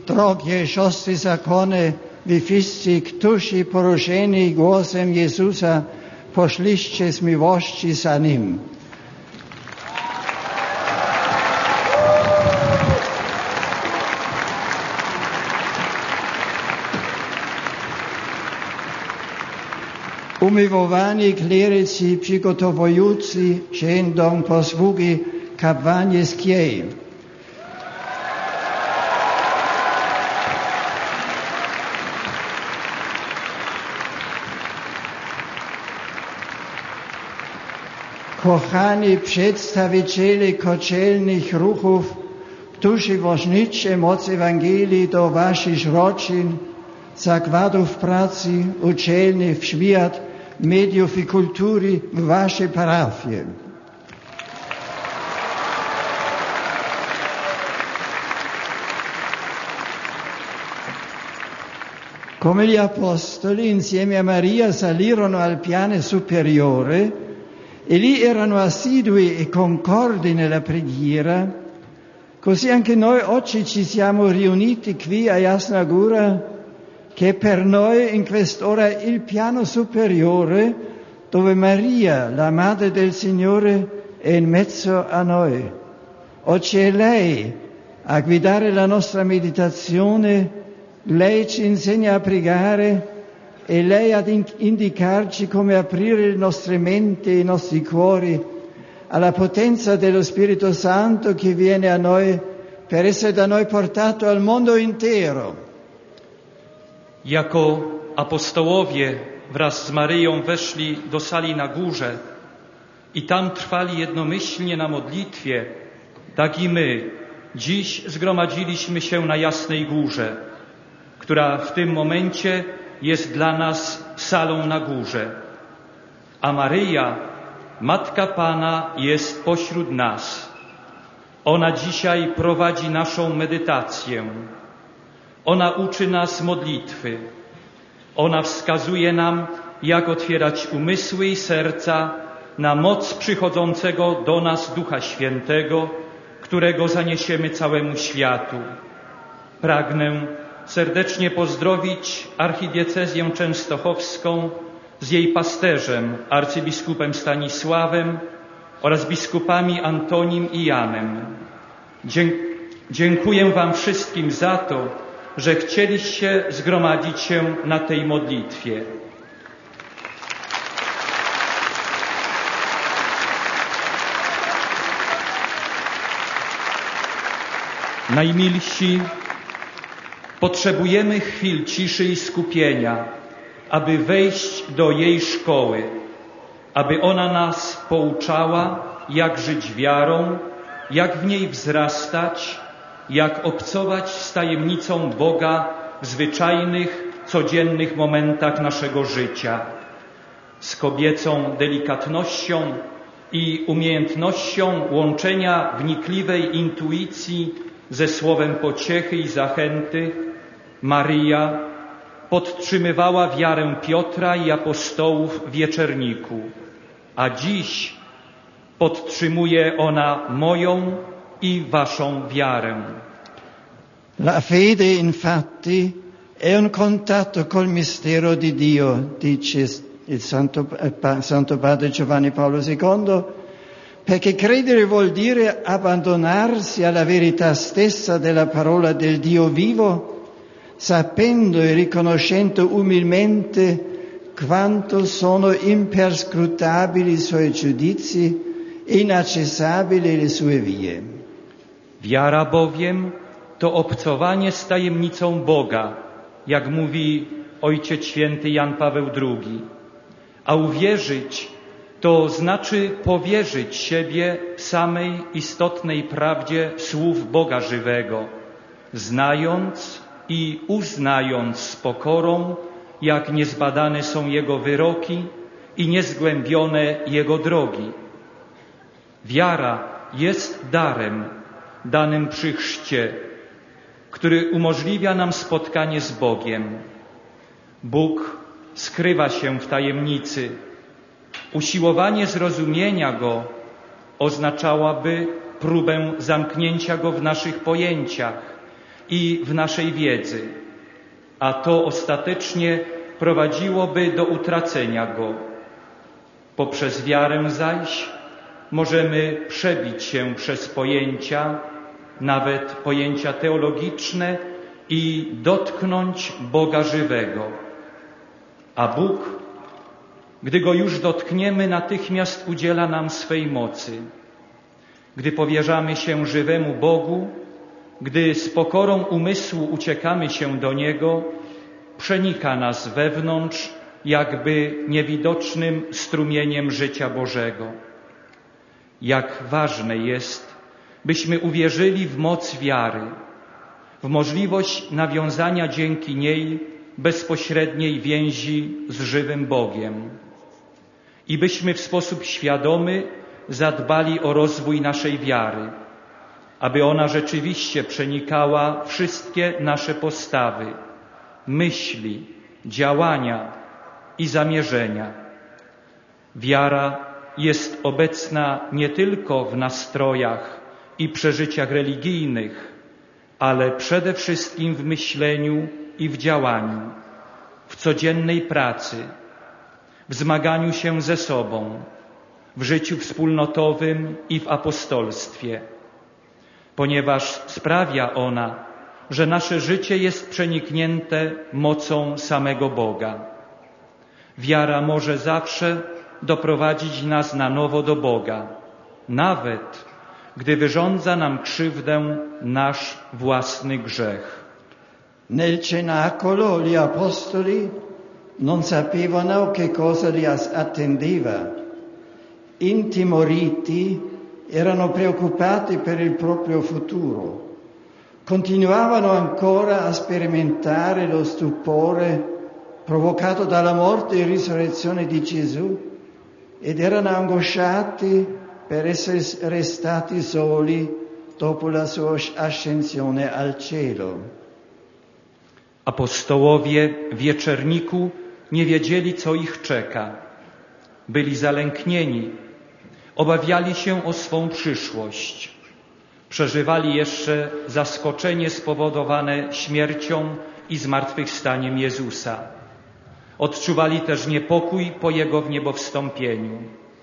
drogie siostry zakony, wy wszyscy, którzy poruszeni głosem Jezusa, poszliście z miłości za Nim. Umywowani klerycy przygotowujący się do posługi kapłańskiej. Kochani przedstawiciele kościelnych ruchów, którzy ważnicie moc Ewangelii do waszych rodzin, zakładów pracy, uczelni, w świat, mediów i kultury w waszej parafii. Come gli apostoli insieme a Maria salirono al piano superiore e lì erano assidui e concordi nella preghiera, così anche noi oggi ci siamo riuniti qui a Jasna Góra, che per noi in quest'ora è il piano superiore dove Maria, la Madre del Signore, è in mezzo a noi. Oggi è lei a guidare la nostra meditazione, lei ci insegna a pregare e lei ad indicarci come aprire le nostre menti e i nostri cuori alla potenza dello Spirito Santo che viene a noi per essere da noi portato al mondo intero. Jako apostołowie wraz z Maryją weszli do sali na górze i tam trwali jednomyślnie na modlitwie, tak i my dziś zgromadziliśmy się na Jasnej Górze, która w tym momencie jest dla nas salą na górze. A Maryja, Matka Pana, jest pośród nas. Ona dzisiaj prowadzi naszą medytację. Ona uczy nas modlitwy. Ona wskazuje nam, jak otwierać umysły i serca na moc przychodzącego do nas Ducha Świętego, którego zaniesiemy całemu światu. Pragnę serdecznie pozdrowić archidiecezję częstochowską z jej pasterzem, arcybiskupem Stanisławem oraz biskupami Antonim i Janem. Dziękuję wam wszystkim za to, że chcieliście zgromadzić się na tej modlitwie. Najmilsi, potrzebujemy chwil ciszy i skupienia, aby wejść do jej szkoły, aby ona nas pouczała, jak żyć wiarą, jak w niej wzrastać, jak obcować z tajemnicą Boga w zwyczajnych, codziennych momentach naszego życia, z kobiecą delikatnością i umiejętnością łączenia wnikliwej intuicji ze słowem pociechy i zachęty. Maryja podtrzymywała wiarę Piotra i apostołów w Wieczerniku, a dziś podtrzymuje ona moją i waszą wiarę. La fede, infatti, è un contatto col mistero di Dio, dice il Santo Padre Giovanni Paolo II, perché credere vuol dire abbandonarsi alla verità stessa della parola del Dio vivo, sapendo e riconoscendo umilmente quanto sono imperscrutabili i suoi giudizi e inaccessibili le sue vie. Wiara bowiem to obcowanie z tajemnicą Boga, jak mówi Ojciec Święty Jan Paweł II. A uwierzyć to znaczy powierzyć siebie samej istotnej prawdzie słów Boga żywego, znając i uznając z pokorą, jak niezbadane są Jego wyroki i niezgłębione Jego drogi. Wiara jest darem danym przy chrzcie, który umożliwia nam spotkanie z Bogiem. Bóg skrywa się w tajemnicy. Usiłowanie zrozumienia Go oznaczałaby próbę zamknięcia Go w naszych pojęciach i w naszej wiedzy, a to ostatecznie prowadziłoby do utracenia go. Poprzez wiarę zaś możemy przebić się przez pojęcia, nawet pojęcia teologiczne i dotknąć Boga żywego. A Bóg, gdy Go już dotkniemy, natychmiast udziela nam swej mocy. Gdy powierzamy się żywemu Bogu, gdy z pokorą umysłu uciekamy się do Niego, przenika nas wewnątrz jakby niewidocznym strumieniem życia Bożego. Jak ważne jest, byśmy uwierzyli w moc wiary, w możliwość nawiązania dzięki niej bezpośredniej więzi z żywym Bogiem i byśmy w sposób świadomy zadbali o rozwój naszej wiary, aby ona rzeczywiście przenikała wszystkie nasze postawy, myśli, działania i zamierzenia. Wiara jest obecna nie tylko w nastrojach i przeżyciach religijnych, ale przede wszystkim w myśleniu i w działaniu, w codziennej pracy, w zmaganiu się ze sobą, w życiu wspólnotowym i w apostolstwie, ponieważ sprawia ona, że nasze życie jest przeniknięte mocą samego Boga. Wiara może zawsze doprowadzić nas na nowo do Boga, nawet gdy wyrządza nam krzywdę nasz własny grzech. Nel cenacolo gli apostoli non sapevano che cosa li attendeva. Intimoriti, erano preoccupati per il proprio futuro. Continuavano ancora a sperimentare lo stupore provocato dalla morte e risurrezione di Gesù ed erano angosciati per essere restati soli dopo la sua ascensione al cielo. Apostołowie w wieczerniku nie wiedzieli, co ich czeka. Byli zalęknieni, obawiali się o swą przyszłość. Przeżywali jeszcze zaskoczenie spowodowane śmiercią i zmartwychwstaniem Jezusa. Odczuwali też niepokój po Jego wniebowstąpieniu.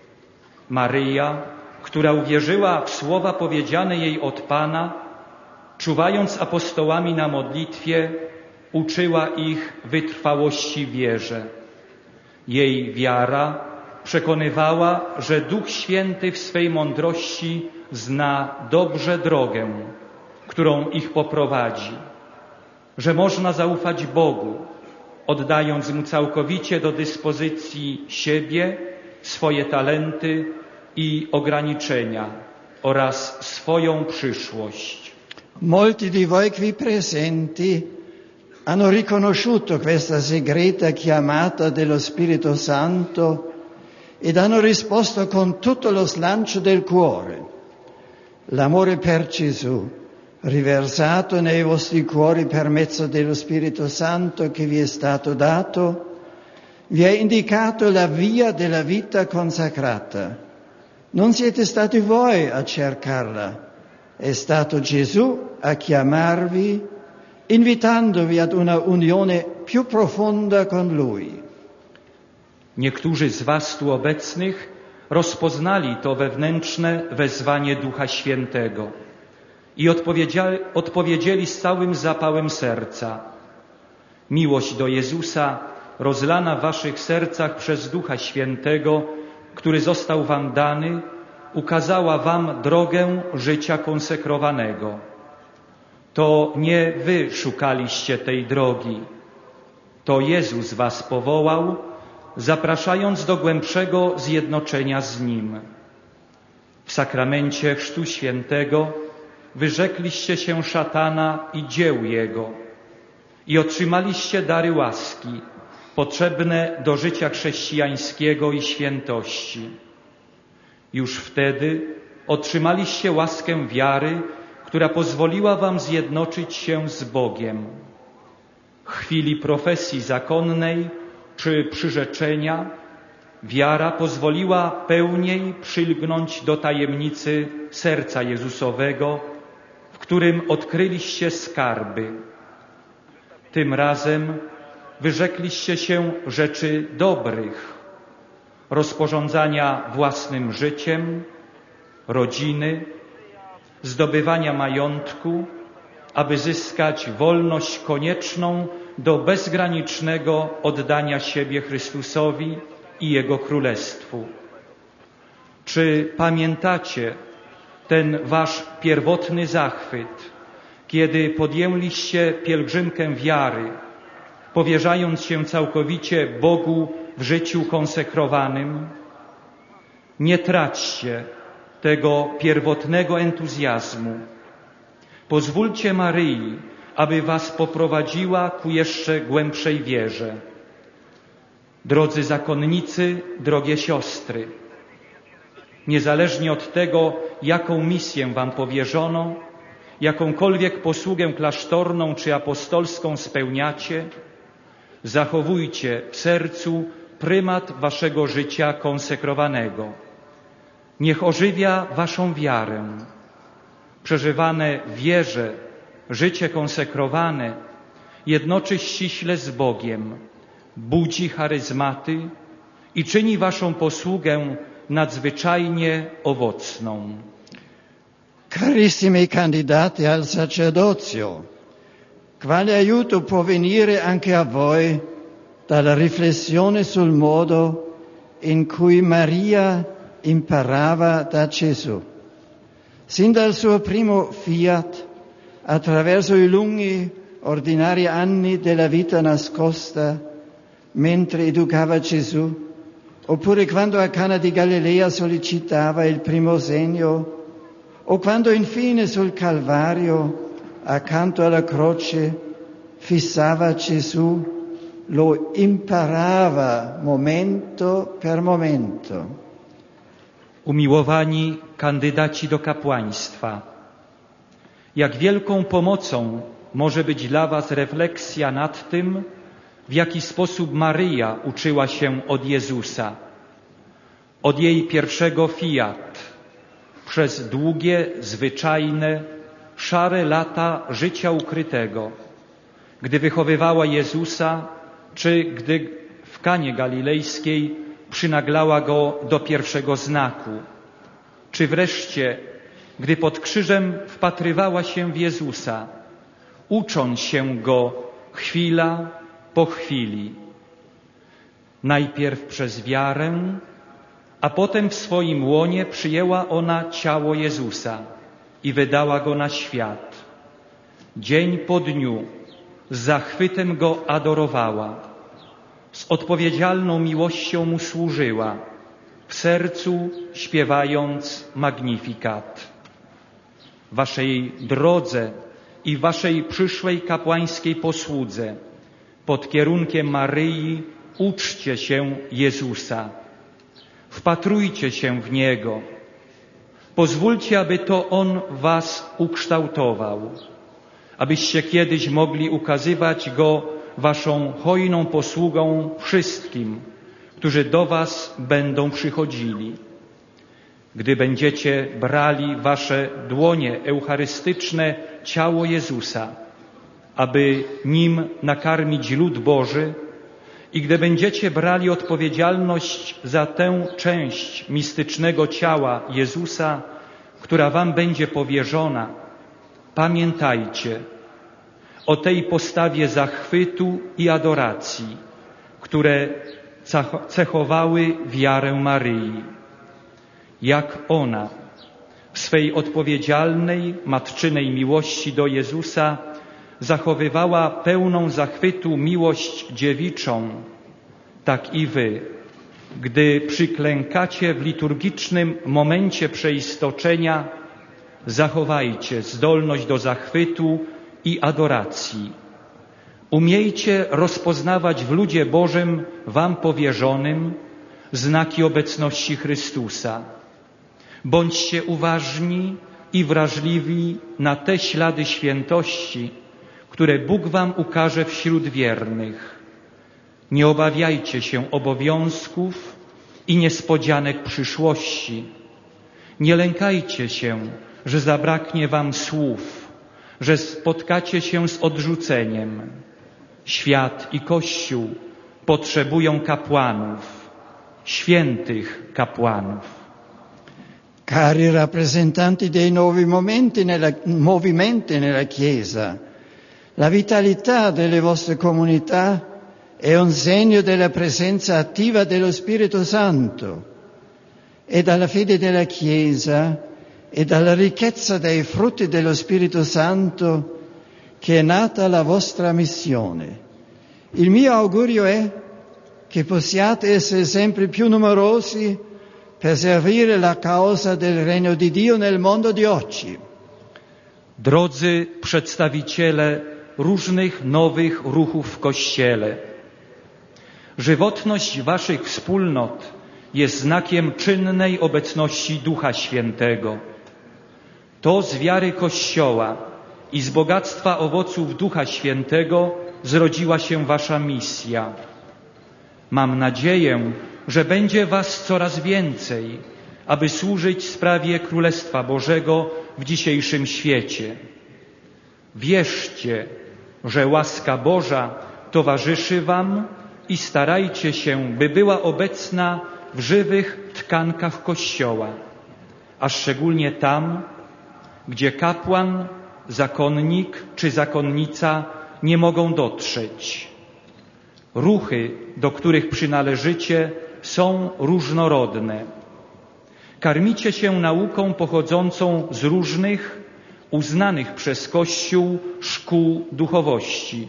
Maryja, która uwierzyła w słowa powiedziane jej od Pana, czuwając z apostołami na modlitwie, uczyła ich wytrwałości w wierze. Jej wiara przekonywała, że Duch Święty w swej mądrości zna dobrze drogę, którą ich poprowadzi, że można zaufać Bogu, oddając Mu całkowicie do dyspozycji siebie, swoje talenty i ograniczenia oraz swoją przyszłość. Molti di voi qui presenti hanno riconosciuto questa segreta chiamata dello Spirito Santo ed hanno risposto con tutto lo slancio del cuore. L'amore per Gesù, riversato nei vostri cuori per mezzo dello Spirito Santo che vi è stato dato, vi ha indicato la via della vita consacrata. Non siete stati voi a cercarla, è stato Gesù a chiamarvi, invitandovi ad una unione più profonda con Lui. Niektórzy z was tu obecnych rozpoznali to wewnętrzne wezwanie Ducha Świętego i odpowiedzieli z całym zapałem serca. Miłość do Jezusa, rozlana w waszych sercach przez Ducha Świętego, który został wam dany, ukazała wam drogę życia konsekrowanego. To nie wy szukaliście tej drogi. To Jezus was powołał, zapraszając do głębszego zjednoczenia z Nim. W sakramencie Chrztu Świętego wyrzekliście się szatana i dzieł jego i otrzymaliście dary łaski potrzebne do życia chrześcijańskiego i świętości. Już wtedy otrzymaliście łaskę wiary, która pozwoliła wam zjednoczyć się z Bogiem. W chwili profesji zakonnej czy przyrzeczenia wiara pozwoliła pełniej przylgnąć do tajemnicy serca Jezusowego, w którym odkryliście skarby. Tym razem wyrzekliście się rzeczy dobrych, rozporządzania własnym życiem, rodziny, zdobywania majątku, aby zyskać wolność konieczną do bezgranicznego oddania siebie Chrystusowi i Jego Królestwu. Czy pamiętacie ten wasz pierwotny zachwyt, kiedy podjęliście pielgrzymkę wiary, powierzając się całkowicie Bogu w życiu konsekrowanym? Nie traćcie tego pierwotnego entuzjazmu. Pozwólcie Maryi, aby was poprowadziła ku jeszcze głębszej wierze. Drodzy zakonnicy, drogie siostry, niezależnie od tego, jaką misję wam powierzono, jakąkolwiek posługę klasztorną czy apostolską spełniacie, zachowujcie w sercu prymat waszego życia konsekrowanego. Niech ożywia waszą wiarę. Przeżywane w wierze życie konsekrowane jednoczy ściśle z Bogiem, budzi charyzmaty i czyni waszą posługę nadzwyczajnie owocną. Carissimi candidati al sacerdozio, quale aiuto può venire anche a voi dalla riflessione sul modo in cui Maria imparava da Gesù? Sin dal suo primo fiat, attraverso i lunghi, ordinari anni della vita nascosta, mentre educava Gesù, oppure quando a Cana di Galilea sollecitava il primo segno, o quando infine sul Calvario, accanto alla croce, fissava Gesù, lo imparava momento per momento. Umiłowani kandydaci do kapłaństwa, jak wielką pomocą może być dla was refleksja nad tym, w jaki sposób Maryja uczyła się od Jezusa, od jej pierwszego fiat, przez długie, zwyczajne, szare lata życia ukrytego, gdy wychowywała Jezusa, czy gdy w Kanie Galilejskiej przynaglała Go do pierwszego znaku, czy wreszcie, gdy pod krzyżem wpatrywała się w Jezusa, ucząc się Go chwila po chwili. Najpierw przez wiarę, a potem w swoim łonie przyjęła ona ciało Jezusa i wydała Go na świat. Dzień po dniu z zachwytem Go adorowała, z odpowiedzialną miłością Mu służyła, w sercu śpiewając Magnificat. W waszej drodze i w waszej przyszłej kapłańskiej posłudze pod kierunkiem Maryi uczcie się Jezusa. Wpatrujcie się w Niego. Pozwólcie, aby to On was ukształtował, abyście kiedyś mogli ukazywać Go waszą hojną posługą wszystkim, którzy do was będą przychodzili. Gdy będziecie brali wasze dłonie eucharystyczne ciało Jezusa, aby nim nakarmić lud Boży, i gdy będziecie brali odpowiedzialność za tę część mistycznego ciała Jezusa, która wam będzie powierzona, pamiętajcie o tej postawie zachwytu i adoracji, które cechowały wiarę Maryi. Jak ona w swej odpowiedzialnej, matczynej miłości do Jezusa zachowywała pełną zachwytu miłość dziewiczą, tak i wy, gdy przyklękacie w liturgicznym momencie przeistoczenia, zachowajcie zdolność do zachwytu i adoracji. Umiejcie rozpoznawać w ludzie Bożym wam powierzonym znaki obecności Chrystusa. Bądźcie uważni i wrażliwi na te ślady świętości, które Bóg wam ukaże wśród wiernych. Nie obawiajcie się obowiązków i niespodzianek przyszłości. Nie lękajcie się, że zabraknie wam słów, że spotkacie się z odrzuceniem. Świat i Kościół potrzebują kapłanów, świętych kapłanów. Cari rappresentanti dei nuovi movimenti nella Chiesa, la vitalità delle vostre comunità è un segno della presenza attiva dello Spirito Santo e dalla fede della Chiesa e dalla ricchezza dei frutti dello Spirito Santo che è nata la vostra missione. Il mio augurio è che possiate essere sempre più numerosi per servire la causa del Regno di Dio nel mondo di oggi. Drodzy przedstawiciele różnych nowych ruchów w Kościele, żywotność waszych wspólnot jest znakiem czynnej obecności Ducha Świętego. To z wiary Kościoła i z bogactwa owoców Ducha Świętego zrodziła się wasza misja. Mam nadzieję, że będzie was coraz więcej, aby służyć sprawie Królestwa Bożego w dzisiejszym świecie. Wierzcie, że łaska Boża towarzyszy wam i starajcie się, by była obecna w żywych tkankach Kościoła, a szczególnie tam, gdzie kapłan, zakonnik czy zakonnica nie mogą dotrzeć. Ruchy, do których przynależycie, są różnorodne. Karmicie się nauką pochodzącą z różnych, uznanych przez Kościół szkół duchowości.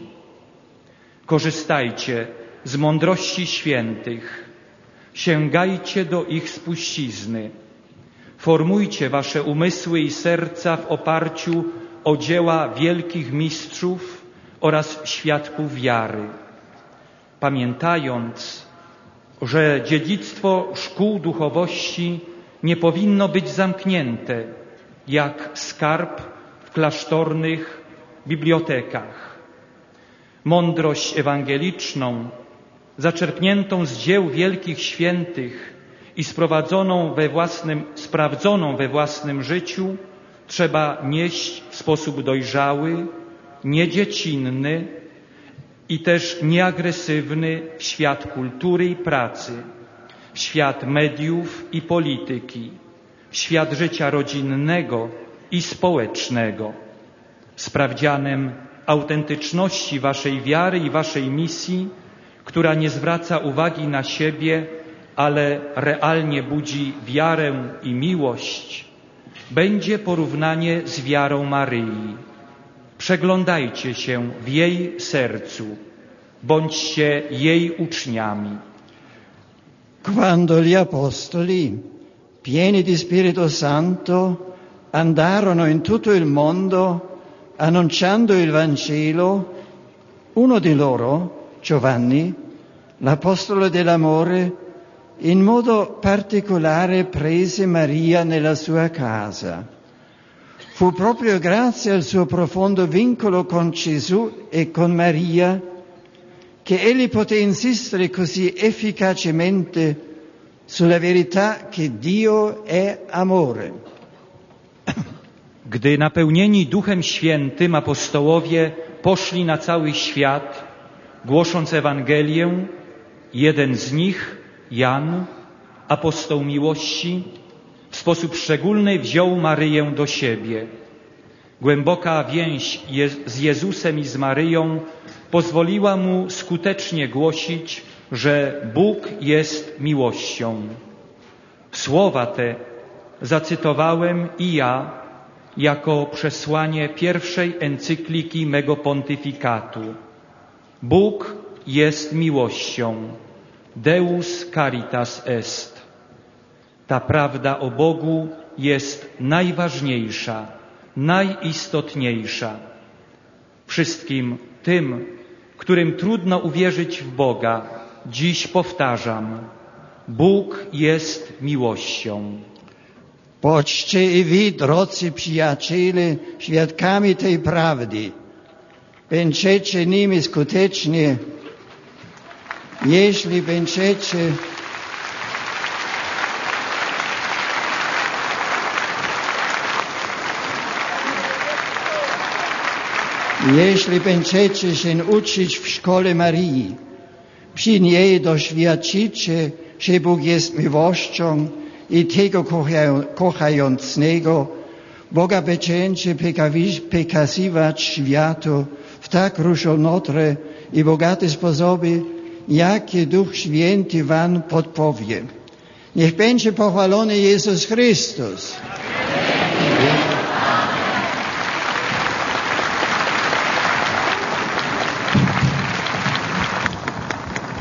Korzystajcie z mądrości świętych. Sięgajcie do ich spuścizny. Formujcie wasze umysły i serca w oparciu o dzieła wielkich mistrzów oraz świadków wiary. Pamiętając, że dziedzictwo szkół duchowości nie powinno być zamknięte jak skarb w klasztornych bibliotekach. Mądrość ewangeliczną, zaczerpniętą z dzieł wielkich świętych i sprawdzoną we własnym życiu, trzeba nieść w sposób dojrzały, niedziecinny i też nieagresywny w świat kultury i pracy, w świat mediów i polityki, w świat życia rodzinnego i społecznego. Sprawdzianem autentyczności waszej wiary i waszej misji, która nie zwraca uwagi na siebie, ale realnie budzi wiarę i miłość, będzie porównanie z wiarą Maryi. Przeglądajcie się w jej sercu, bądźcie jej uczniami. Quando gli apostoli, pieni di Spirito Santo, andarono in tutto il mondo annunciando il Vangelo, uno di loro, Giovanni, l'apostolo dell'amore, in modo particolare prese Maria nella sua casa. Fu proprio grazie al suo profondo vincolo con Gesù e con Maria che egli poté insistere così efficacemente sulla verità che Dio è amore. Gdy napełnieni Duchem Świętym apostołowie poszli na cały świat, głosząc Ewangelię, jeden z nich, Jan, apostoł miłości, w sposób szczególny wziął Maryję do siebie. Głęboka więź z Jezusem i z Maryją pozwoliła mu skutecznie głosić, że Bóg jest miłością. Słowa te zacytowałem i ja jako przesłanie pierwszej encykliki mego pontyfikatu. Bóg jest miłością. Deus caritas est. Ta prawda o Bogu jest najważniejsza, najistotniejsza. Wszystkim tym, którym trudno uwierzyć w Boga, dziś powtarzam: Bóg jest miłością. Bądźcie i wy, drodzy przyjaciele, świadkami tej prawdy. Będziecie nimi skutecznie, jeśli będziecie Jeśli będziecie się uczyć w szkole Marii, przy niej doświadczycie, że Bóg jest miłością i tego kochającego Boga będziecie przekazywać światu w tak różnorodne i bogate sposoby, jakie Duch Święty wam podpowie. Niech będzie pochwalony Jezus Chrystus.